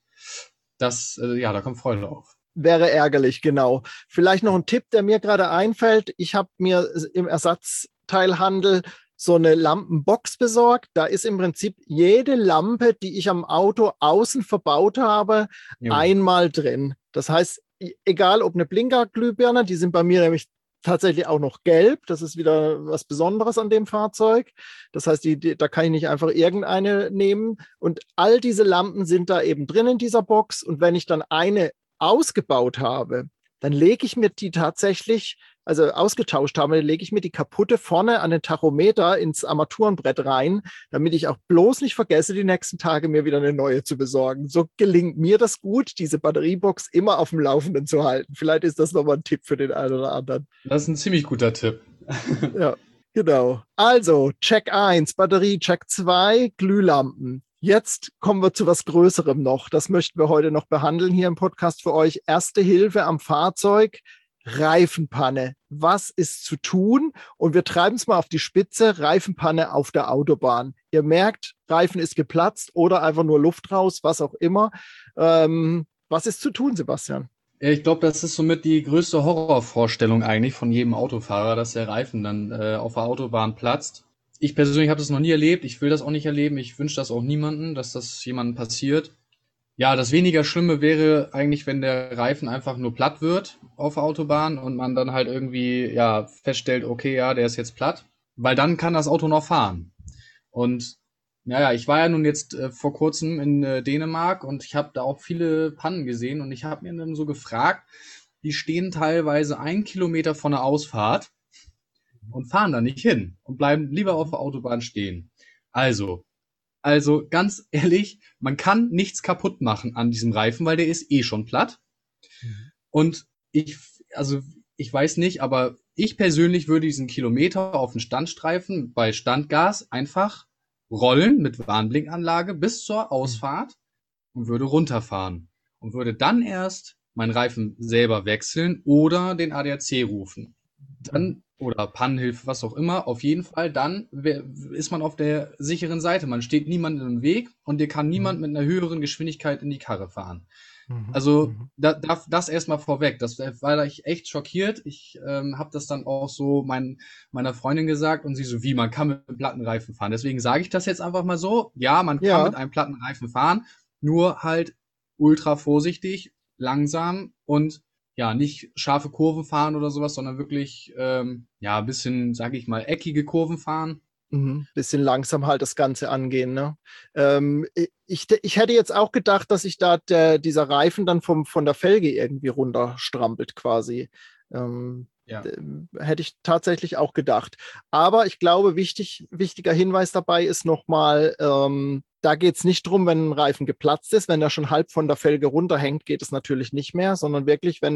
das, äh, ja, da kommt Freude auf. Wäre ärgerlich, genau. Vielleicht noch ein Tipp, der mir gerade einfällt. Ich habe mir im Ersatzteilhandel so eine Lampenbox besorgt. Da ist im Prinzip jede Lampe, die ich am Auto außen verbaut habe, jo. einmal drin. Das heißt, egal ob eine Blinkerglühbirne, die sind bei mir nämlich tatsächlich auch noch gelb. Das ist wieder was Besonderes an dem Fahrzeug. Das heißt, die, die, da kann ich nicht einfach irgendeine nehmen. Und all diese Lampen sind da eben drin in dieser Box. Und wenn ich dann eine ausgebaut habe, dann lege ich mir die tatsächlich, also ausgetauscht habe, dann lege ich mir die kaputte vorne an den Tachometer ins Armaturenbrett rein, damit ich auch bloß nicht vergesse, die nächsten Tage mir wieder eine neue zu besorgen. So gelingt mir das gut, diese Batteriebox immer auf dem Laufenden zu halten. Vielleicht ist das nochmal ein Tipp für den einen oder anderen. Das ist ein ziemlich guter Tipp. Ja, genau. Also, Check eins, Batterie, Check zwei, Glühlampen. Jetzt kommen wir zu was Größerem noch. Das möchten wir heute noch behandeln hier im Podcast für euch. Erste Hilfe am Fahrzeug, Reifenpanne. Was ist zu tun? Und wir treiben es mal auf die Spitze, Reifenpanne auf der Autobahn. Ihr merkt, Reifen ist geplatzt oder einfach nur Luft raus, was auch immer. Ähm, was ist zu tun, Sebastian? Ja, ich glaube, das ist somit die größte Horrorvorstellung eigentlich von jedem Autofahrer, dass der Reifen dann äh, auf der Autobahn platzt. Ich persönlich habe das noch nie erlebt. Ich will das auch nicht erleben. Ich wünsche das auch niemandem, dass das jemandem passiert. Ja, das weniger Schlimme wäre eigentlich, wenn der Reifen einfach nur platt wird auf der Autobahn und man dann halt irgendwie ja feststellt, okay, ja, der ist jetzt platt, weil dann kann das Auto noch fahren. Und naja, ich war ja nun jetzt äh, vor kurzem in äh, Dänemark und ich habe da auch viele Pannen gesehen und ich habe mir dann so gefragt, die stehen teilweise einen Kilometer von der Ausfahrt und fahren da nicht hin und bleiben lieber auf der Autobahn stehen. Also, also ganz ehrlich, man kann nichts kaputt machen an diesem Reifen, weil der ist eh schon platt. Mhm. Und ich, also ich weiß nicht, aber ich persönlich würde diesen Kilometer auf den Standstreifen bei Standgas einfach rollen mit Warnblinkanlage bis zur Ausfahrt und würde runterfahren und würde dann erst meinen Reifen selber wechseln oder den A D A C rufen. Dann oder Pannenhilfe, was auch immer, auf jeden Fall, dann ist man auf der sicheren Seite. Man steht niemandem im Weg und dir kann niemand mit einer höheren Geschwindigkeit in die Karre fahren. Mhm. Also da, da, das erstmal vorweg. Das war ich echt schockiert. Ich ähm, habe das dann auch so mein, meiner Freundin gesagt und sie so, wie, man kann mit einem platten Reifen fahren. Deswegen sage ich das jetzt einfach mal so. Ja, man kann ja mit einem platten Reifen fahren, nur halt ultra vorsichtig, langsam und ja, nicht scharfe Kurven fahren oder sowas, sondern wirklich, ähm, ja, ein bisschen, sag ich mal, eckige Kurven fahren. Mhm. Bisschen langsam halt das Ganze angehen, ne? Ähm, ich, ich hätte jetzt auch gedacht, dass sich da der, dieser Reifen dann vom, von der Felge irgendwie runterstrampelt quasi. Ähm, ja. Hätte ich tatsächlich auch gedacht. Aber ich glaube, wichtig, wichtiger Hinweis dabei ist nochmal, ähm, da geht es nicht drum, wenn ein Reifen geplatzt ist. Wenn er schon halb von der Felge runterhängt, geht es natürlich nicht mehr, sondern wirklich, wenn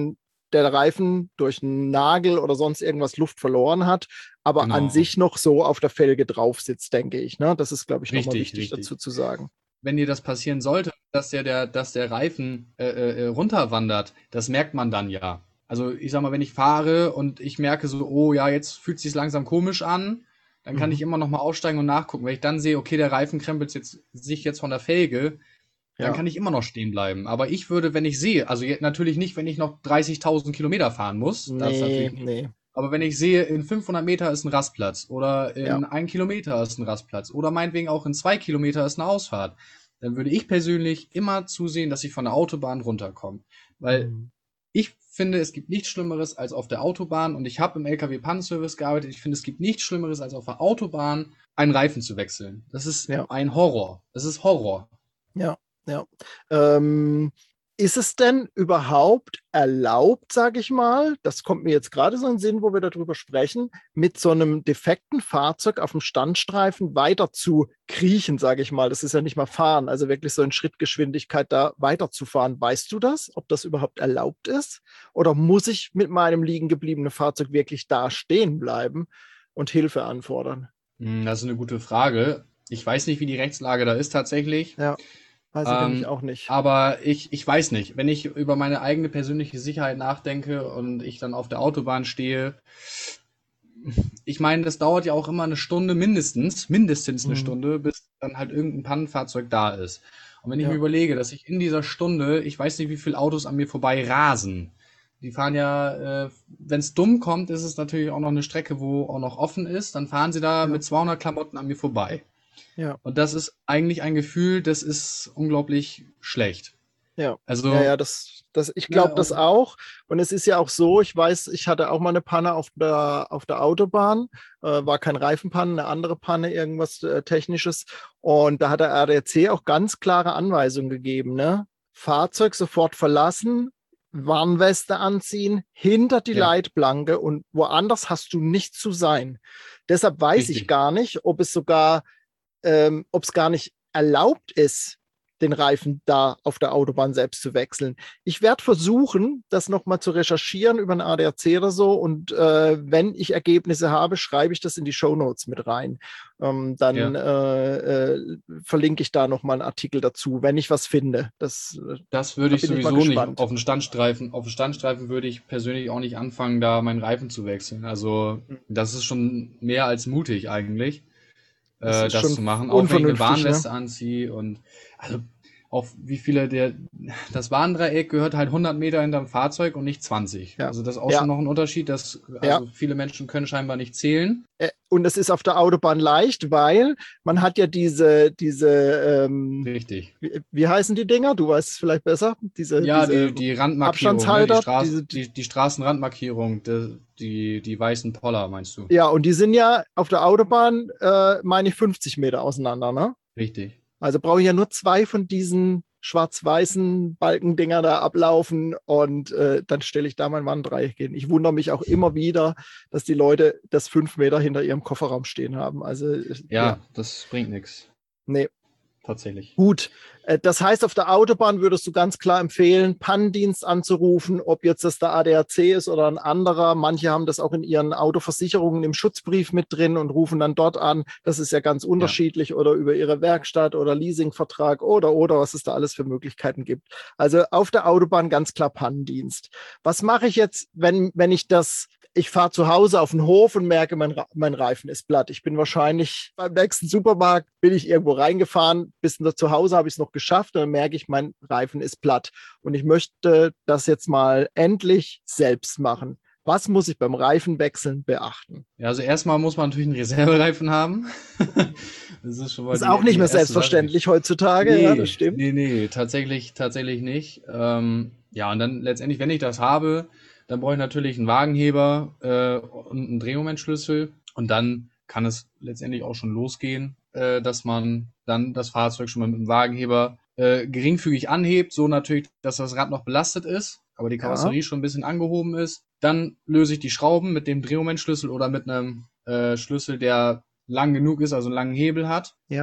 der Reifen durch einen Nagel oder sonst irgendwas Luft verloren hat, aber Genau. an sich noch so auf der Felge drauf sitzt, denke ich. Ne? Das ist, glaube ich, nochmal Richtig, wichtig richtig. dazu zu sagen. Wenn dir das passieren sollte, dass der, der, dass der Reifen äh, äh, runterwandert, das merkt man dann ja. Also ich sag mal, wenn ich fahre und ich merke so, oh ja, jetzt fühlt es sich langsam komisch an, dann kann Mhm. ich immer noch mal aussteigen und nachgucken. Wenn ich dann sehe, okay, der Reifen krempelt jetzt, sich jetzt von der Felge, dann Ja. kann ich immer noch stehen bleiben. Aber ich würde, wenn ich sehe, also je- natürlich nicht, wenn ich noch dreißigtausend Kilometer fahren muss, das Nee, natürlich nicht. nee. Aber wenn ich sehe, in fünfhundert Meter ist ein Rastplatz oder in Ja. ein Kilometer ist ein Rastplatz oder meinetwegen auch in zwei Kilometer ist eine Ausfahrt, dann würde ich persönlich immer zusehen, dass ich von der Autobahn runterkomme. Weil Mhm. ich finde, es gibt nichts Schlimmeres als auf der Autobahn und ich habe im L K W-Pannenservice gearbeitet. Ich finde, es gibt nichts Schlimmeres als auf der Autobahn einen Reifen zu wechseln. Das ist Ja. ein Horror. Das ist Horror. Ja, ja. Ähm, ist es denn überhaupt erlaubt, sage ich mal, das kommt mir jetzt gerade so in den Sinn, wo wir darüber sprechen, mit so einem defekten Fahrzeug auf dem Standstreifen weiter zu kriechen, sage ich mal. Das ist ja nicht mal fahren, also wirklich so in Schrittgeschwindigkeit da weiterzufahren. Weißt du das, ob das überhaupt erlaubt ist? Oder muss ich mit meinem liegen gebliebenen Fahrzeug wirklich da stehen bleiben und Hilfe anfordern? Hm, Das ist eine gute Frage. Ich weiß nicht, wie die Rechtslage da ist tatsächlich. Ja, weiß ich nämlich Ähm, auch nicht. aber ich, ich weiß nicht, wenn ich über meine eigene persönliche Sicherheit nachdenke und ich dann auf der Autobahn stehe, ich meine, das dauert ja auch immer eine Stunde mindestens, mindestens eine Mhm. Stunde, bis dann halt irgendein Pannenfahrzeug da ist. Und wenn ich Ja. mir überlege, dass ich in dieser Stunde, ich weiß nicht, wie viele Autos an mir vorbei rasen. Die fahren ja, äh, wenn es dumm kommt, ist es natürlich auch noch eine Strecke, wo auch noch offen ist. Dann fahren sie da Ja. mit zweihundert Klamotten an mir vorbei. Ja. Und das ist eigentlich ein Gefühl, das ist unglaublich schlecht. Ja, Also, ja, ja, das, das, ich ne, glaube das und auch. Und es ist ja auch so, ich weiß, ich hatte auch mal eine Panne auf der, auf der Autobahn, äh, war kein Reifenpanne, eine andere Panne, irgendwas äh, Technisches. Und da hat der R D C auch ganz klare Anweisungen gegeben, ne? Fahrzeug sofort verlassen, Warnweste anziehen, hinter die ja, Leitplanke und woanders hast du nicht zu sein. Deshalb weiß ich richtig. gar nicht, ob es sogar ähm, ob es gar nicht erlaubt ist, den Reifen da auf der Autobahn selbst zu wechseln. Ich werde versuchen, das nochmal zu recherchieren über einen A D A C oder so und äh, wenn ich Ergebnisse habe, schreibe ich das in die Shownotes mit rein. Ähm, dann Ja. äh, äh, verlinke ich da nochmal einen Artikel dazu, wenn ich was finde. Das, äh, Das würde da ich bin ich mal sowieso nicht gespannt. auf den Standstreifen. Auf den Standstreifen würde ich persönlich auch nicht anfangen, da meinen Reifen zu wechseln. Also, das ist schon mehr als mutig eigentlich, Das äh, ist das schon zu machen. Auch wenn ich eine unvernünftig, ne? Warnweste anziehe und also auch wie viele der, das Warndreieck gehört halt hundert Meter hinterm Fahrzeug und nicht zwanzig. Ja, Also das ist auch ja, schon noch ein Unterschied, dass, ja. also viele Menschen können scheinbar nicht zählen. Äh, Und es ist auf der Autobahn leicht, weil man hat ja diese, diese ähm, Richtig. wie, wie heißen die Dinger? Du weißt es vielleicht besser. Diese, Ja, diese die, die Randmarkierung, ne? Die, Abstandshalter. Straß, Diese, die, die Straßenrandmarkierung, die, die, die weißen Poller, meinst du? ja, und die sind ja auf der Autobahn, äh, meine ich, fünfzig Meter auseinander. Ne? Richtig. Also brauche ich ja nur zwei von diesen schwarz-weißen Balkendinger da ablaufen und äh, dann stelle ich da mein Warndreieck hin. Ich wundere mich auch immer wieder, dass die Leute das fünf Meter hinter ihrem Kofferraum stehen haben. Also Ja, ja, das bringt nichts. nee. Tatsächlich. Gut, äh, das heißt, auf der Autobahn würdest du ganz klar empfehlen, Pannendienst anzurufen, ob jetzt das der A D A C ist oder ein anderer. Manche haben das auch in ihren Autoversicherungen im Schutzbrief mit drin und rufen dann dort an. Das ist ja ganz unterschiedlich, oder über ihre Werkstatt oder Leasingvertrag oder, oder was es da alles für Möglichkeiten gibt. Also auf der Autobahn ganz klar Pannendienst. Was mache ich jetzt, wenn, wenn ich das ich fahre zu Hause auf den Hof und merke, mein, mein Reifen ist platt. Ich bin wahrscheinlich beim nächsten Supermarkt, bin ich irgendwo reingefahren, bis zu Hause habe ich es noch geschafft und dann merke ich, mein Reifen ist platt. Und ich möchte das jetzt mal endlich selbst machen. Was muss ich beim Reifenwechseln beachten? Ja, also erstmal muss man natürlich einen Reservereifen haben. Das ist schon mal Das ist die, auch nicht die mehr erste selbstverständlich Sache. heutzutage, Nee, ja, das stimmt. nee, nee, tatsächlich, tatsächlich nicht. Ähm, ja, und dann letztendlich, wenn ich das habe, dann brauche ich natürlich einen Wagenheber äh, und einen Drehmomentschlüssel. Und dann kann es letztendlich auch schon losgehen, äh, dass man dann das Fahrzeug schon mal mit dem Wagenheber äh, geringfügig anhebt, so natürlich, dass das Rad noch belastet ist, aber die Karosserie Ja. schon ein bisschen angehoben ist. Dann löse ich die Schrauben mit dem Drehmomentschlüssel oder mit einem äh, Schlüssel, der lang genug ist, also einen langen Hebel hat. Ja.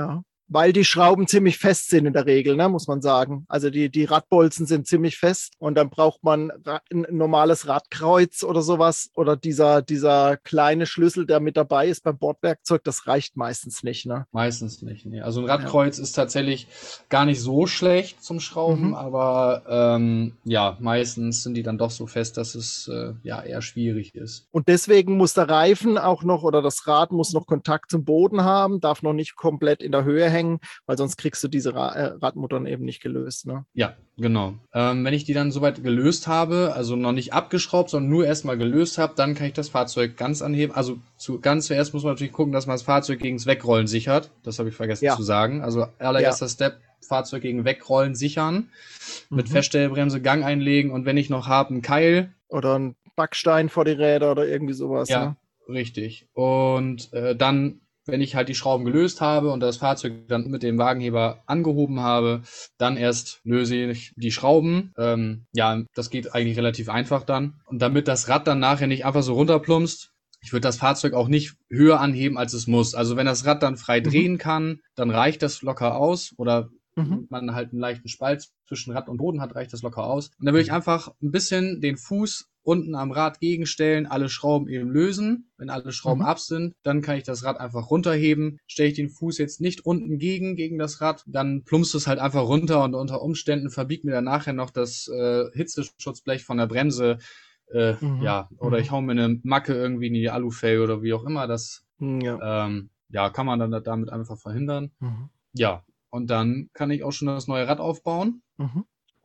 Weil die Schrauben ziemlich fest sind in der Regel, ne, muss man sagen. Also die, die Radbolzen sind ziemlich fest und dann braucht man ein normales Radkreuz oder sowas oder dieser, dieser kleine Schlüssel, der mit dabei ist beim Bordwerkzeug, das reicht meistens nicht. Ne? Meistens nicht, nee. Also ein Radkreuz ja. ist tatsächlich gar nicht so schlecht zum Schrauben, mhm. aber ähm, ja, meistens sind die dann doch so fest, dass es äh, ja eher schwierig ist. Und deswegen muss der Reifen auch noch oder das Rad muss noch Kontakt zum Boden haben, darf noch nicht komplett in der Höhe hängen, weil sonst kriegst du diese Ra- äh, Radmuttern eben nicht gelöst. Ne? Ja, genau. Ähm, wenn ich die dann soweit gelöst habe, also noch nicht abgeschraubt, sondern nur erstmal gelöst habe, dann kann ich das Fahrzeug ganz anheben. Also zu, ganz zuerst muss man natürlich gucken, dass man das Fahrzeug gegen das Wegrollen sichert. Das habe ich vergessen ja. zu sagen. Also allererster ja. Step, Fahrzeug gegen Wegrollen sichern, mit mhm. Feststellbremse, Gang einlegen und wenn ich noch habe, einen Keil. Oder einen Backstein vor die Räder oder irgendwie sowas. Ja, ne? Richtig. Und äh, dann wenn ich halt die Schrauben gelöst habe und das Fahrzeug dann mit dem Wagenheber angehoben habe, dann erst löse ich die Schrauben. Ähm, ja, das geht eigentlich relativ einfach dann. Und damit das Rad dann nachher nicht einfach so runterplumpst, ich würde das Fahrzeug auch nicht höher anheben, als es muss. Also wenn das Rad dann frei mhm. drehen kann, dann reicht das locker aus. Oder mhm. man halt einen leichten Spalt zwischen Rad und Boden hat, reicht das locker aus. Und dann würde ich einfach ein bisschen den Fuß unten am Rad gegenstellen, alle Schrauben eben lösen. Wenn alle Schrauben mhm. ab sind, dann kann ich das Rad einfach runterheben. Stelle ich den Fuß jetzt nicht unten gegen, gegen das Rad, dann plumpst es halt einfach runter und unter Umständen verbiegt mir dann nachher noch das äh, Hitzeschutzblech von der Bremse. Äh, mhm. Ja, oder ich hau mir eine Macke irgendwie in die Alufelge oder wie auch immer. Das ja, ähm, ja kann man dann damit einfach verhindern. Mhm. Ja, und dann kann ich auch schon das neue Rad aufbauen. Mhm.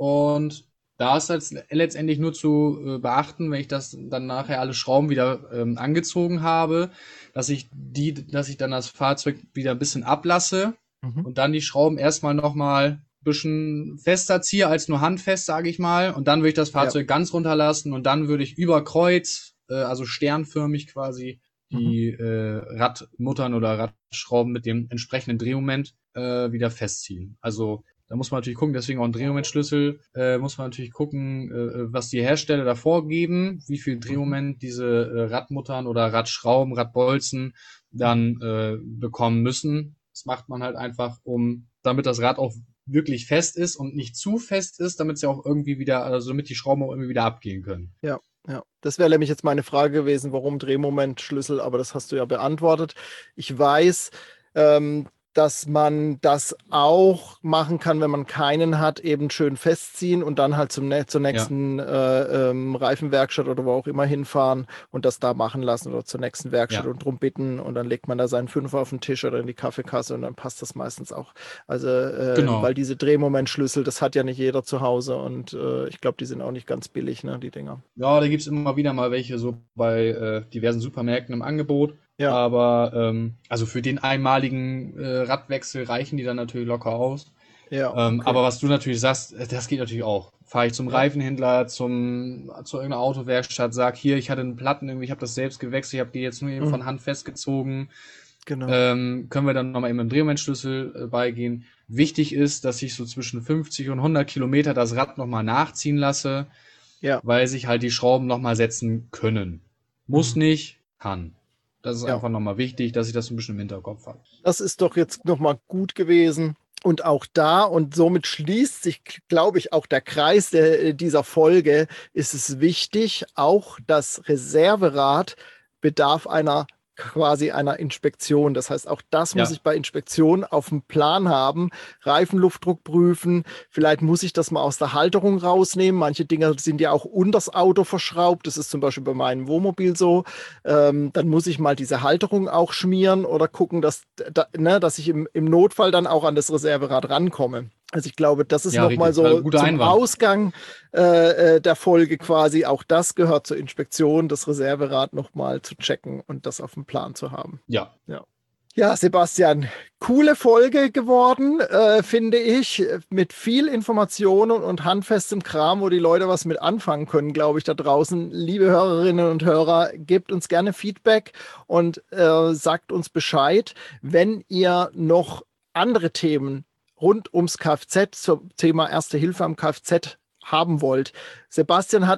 Und da ist jetzt letztendlich nur zu äh, beachten, wenn ich das dann nachher alle Schrauben wieder ähm, angezogen habe, dass ich die, dass ich dann das Fahrzeug wieder ein bisschen ablasse mhm. und dann die Schrauben erstmal nochmal ein bisschen fester ziehe als nur handfest, sage ich mal. Und dann würde ich das Fahrzeug ja. ganz runterlassen und dann würde ich über Kreuz, äh, also sternförmig quasi, die mhm. äh, Radmuttern oder Radschrauben mit dem entsprechenden Drehmoment äh, wieder festziehen. Also da muss man natürlich gucken, deswegen auch ein Drehmomentschlüssel, äh, muss man natürlich gucken, äh, was die Hersteller da vorgeben, wie viel Drehmoment diese äh, Radmuttern oder Radschrauben, Radbolzen dann äh, bekommen müssen. Das macht man halt einfach, um, damit das Rad auch wirklich fest ist und nicht zu fest ist, damit sie auch irgendwie wieder, also damit die Schrauben auch irgendwie wieder abgehen können. Ja. Ja, das wäre nämlich jetzt meine Frage gewesen, warum Drehmomentschlüssel, aber das hast du ja beantwortet. Ich weiß, ähm, dass man das auch machen kann, wenn man keinen hat, eben schön festziehen und dann halt zum, zur nächsten ja. äh, ähm, Reifenwerkstatt oder wo auch immer hinfahren und das da machen lassen oder zur nächsten Werkstatt ja. und drum bitten und dann legt man da seinen Fünfer auf den Tisch oder in die Kaffeekasse und dann passt das meistens auch. Also, äh, genau. weil diese Drehmomentschlüssel, das hat ja nicht jeder zu Hause und äh, ich glaube, die sind auch nicht ganz billig, ne, die Dinger. Ja, da gibt es immer wieder mal welche so bei äh, diversen Supermärkten im Angebot. Ja. Aber ähm, also für den einmaligen äh, Radwechsel reichen die dann natürlich locker aus. Ja, okay. ähm, aber was du natürlich sagst, das geht natürlich auch. Fahre ich zum ja. Reifenhändler, zum zu irgendeiner Autowerkstatt, sag hier, ich hatte einen Platten, irgendwie, ich habe das selbst gewechselt, ich habe die jetzt nur eben mhm. von Hand festgezogen. Genau. Ähm, können wir dann nochmal eben im Drehmomentschlüssel äh, beigehen. Wichtig ist, dass ich so zwischen fünfzig und hundert Kilometer das Rad nochmal nachziehen lasse, ja. weil sich halt die Schrauben nochmal setzen können. Muss mhm. nicht, kann. Das ist ja. einfach nochmal wichtig, dass ich das ein bisschen im Hinterkopf habe. Das ist doch jetzt nochmal gut gewesen. Und auch da, und somit schließt sich, glaube ich, auch der Kreis der, dieser Folge, ist es wichtig, auch das Reserverad bedarf einer quasi einer Inspektion. Das heißt, auch das muss ja. ich bei Inspektion auf dem Plan haben. Reifenluftdruck prüfen. Vielleicht muss ich das mal aus der Halterung rausnehmen. Manche Dinger sind ja auch unters Auto verschraubt. Das ist zum Beispiel bei meinem Wohnmobil so. Ähm, dann muss ich mal diese Halterung auch schmieren oder gucken, dass, da, ne, dass ich im, im Notfall dann auch an das Reserverad rankomme. Also ich glaube, das ist ja, nochmal so zum Einwand. Ausgang äh, der Folge quasi. Auch das gehört zur Inspektion, das Reserverad nochmal zu checken und das auf dem Plan zu haben. Ja. Ja, ja Sebastian, coole Folge geworden, äh, finde ich, mit viel Informationen und handfestem Kram, wo die Leute was mit anfangen können, glaube ich, da draußen. Liebe Hörerinnen und Hörer, gebt uns gerne Feedback und äh, sagt uns Bescheid, wenn ihr noch andere Themen rund ums Kfz zum Thema Erste Hilfe am Kfz haben wollt. Sebastian hat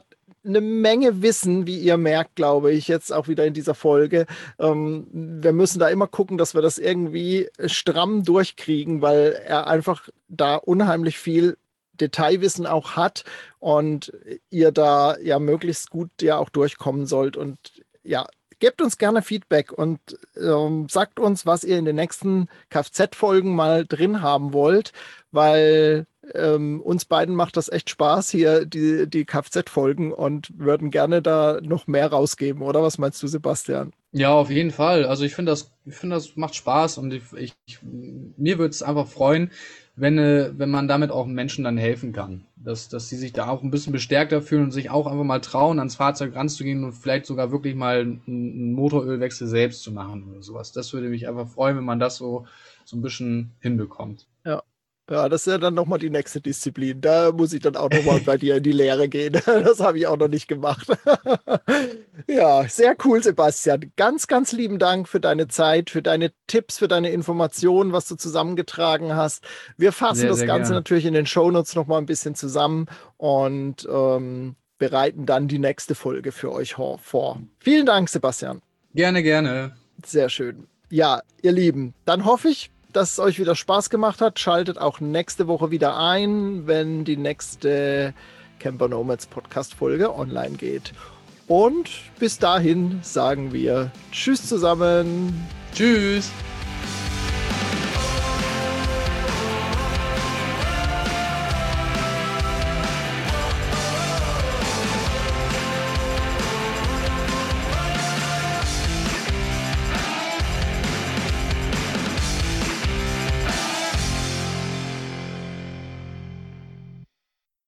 eine Menge Wissen, wie ihr merkt, glaube ich, jetzt auch wieder in dieser Folge. Ähm, wir müssen da immer gucken, dass wir das irgendwie stramm durchkriegen, weil er einfach da unheimlich viel Detailwissen auch hat und ihr da ja möglichst gut ja auch durchkommen sollt. Und ja, gebt uns gerne Feedback und ähm, sagt uns, was ihr in den nächsten Kfz-Folgen mal drin haben wollt, weil ähm, uns beiden macht das echt Spaß hier, die, die Kfz-Folgen, und würden gerne da noch mehr rausgeben, oder? Was meinst du, Sebastian? Ja, auf jeden Fall. Also ich finde das, ich finde das macht Spaß und ich, ich, ich mir würde es einfach freuen, wenn, äh, wenn man damit auch Menschen dann helfen kann. Dass, dass sie sich da auch ein bisschen bestärkter fühlen und sich auch einfach mal trauen, ans Fahrzeug ranzugehen und vielleicht sogar wirklich mal einen, einen Motorölwechsel selbst zu machen oder sowas. Das würde mich einfach freuen, wenn man das so, so ein bisschen hinbekommt. Ja. Ja, das ist ja dann nochmal die nächste Disziplin. Da muss ich dann auch nochmal bei dir in die Lehre gehen. Das habe ich auch noch nicht gemacht. Ja, sehr cool, Sebastian. Ganz, ganz lieben Dank für deine Zeit, für deine Tipps, für deine Informationen, was du zusammengetragen hast. Wir fassen Sehr, das sehr Ganze gerne. natürlich in den Shownotes nochmal ein bisschen zusammen und ähm, bereiten dann die nächste Folge für euch vor. Vielen Dank, Sebastian. Gerne, gerne. Sehr schön. Ja, ihr Lieben, dann hoffe ich, dass es euch wieder Spaß gemacht hat. Schaltet auch nächste Woche wieder ein, wenn die nächste Camper Nomads Podcast-Folge online geht. Und bis dahin sagen wir Tschüss zusammen. Tschüss.